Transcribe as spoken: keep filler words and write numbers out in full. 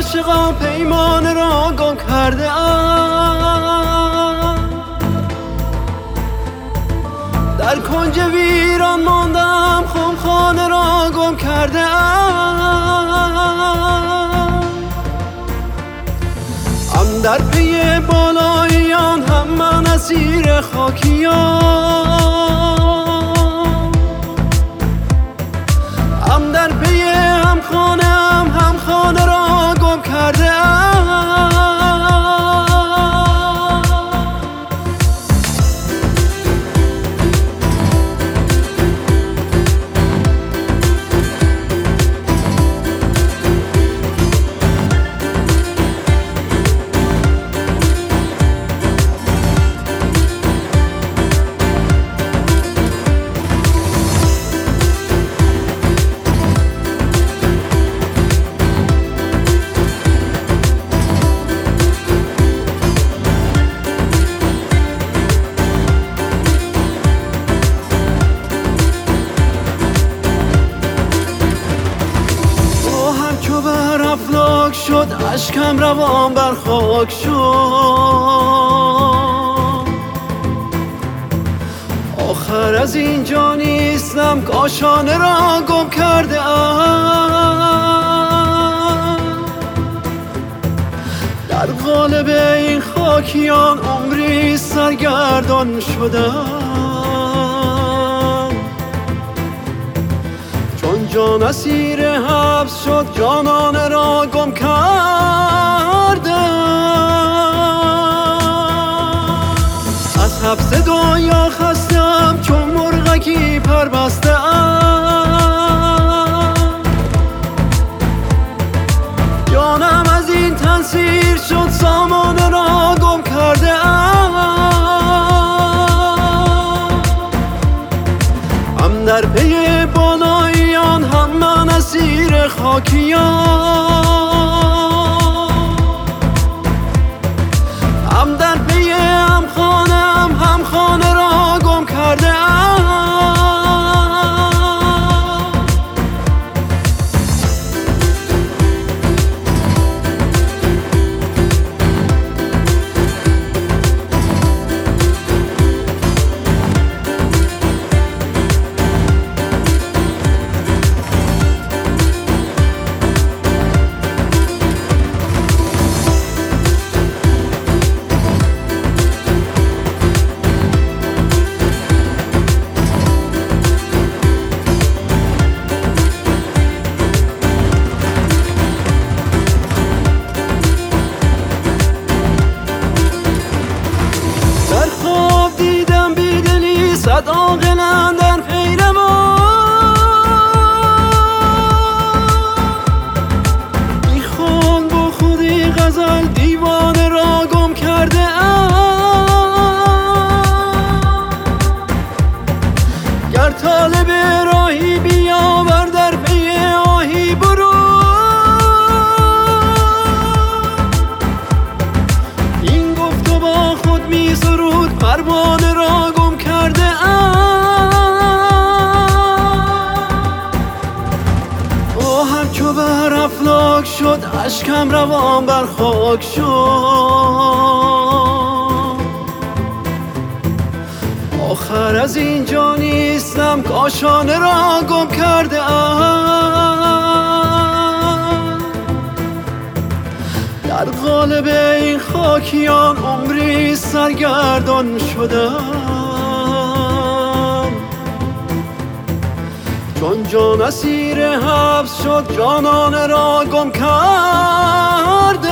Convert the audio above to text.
عاشقان پیمان را گم کرده ام، در کنج ویران ماندم خمخانه را گم کرده ام. هم در پی بالاییان هم من اسیر خاکیان، هم در پی هم خانه هم هم خانه را گم کرده ام. افلاک شد اشکم روان بر خاک شد، آخر از اینجا نیستم کاشانه را گم کرده ام. در قالب این خاکیان عمری سرگردان شدم، چون جان اسیر حبس شد جانانه را گم کردم. از حبس دنیا خستم چون مرغکی پر بسته ام، جانم از این تن سیر شد سامانه را گم کرده ام. هم در پی بالاییان هم من اسیر خاکیان، هم در پی هم خانه هم هم خانه را گم کرده ام. صد عاقلند در پیر ما، بی خود با خودی غزل دیوانه را گم کرده ام. گر طالب راهی بیاور در پی آهی برو، این گفت و با خود می سرود پروانه را گم کرده ام. آهم چو بر افلاک شد اشکم روان بر خاک شد، آخر از اینجا نیستم کاشانه را گم کرده ام. در قالب این خاکیان عمری سرگردان شدم، چون جان اسیر حبس شد جانانه را گم کرد.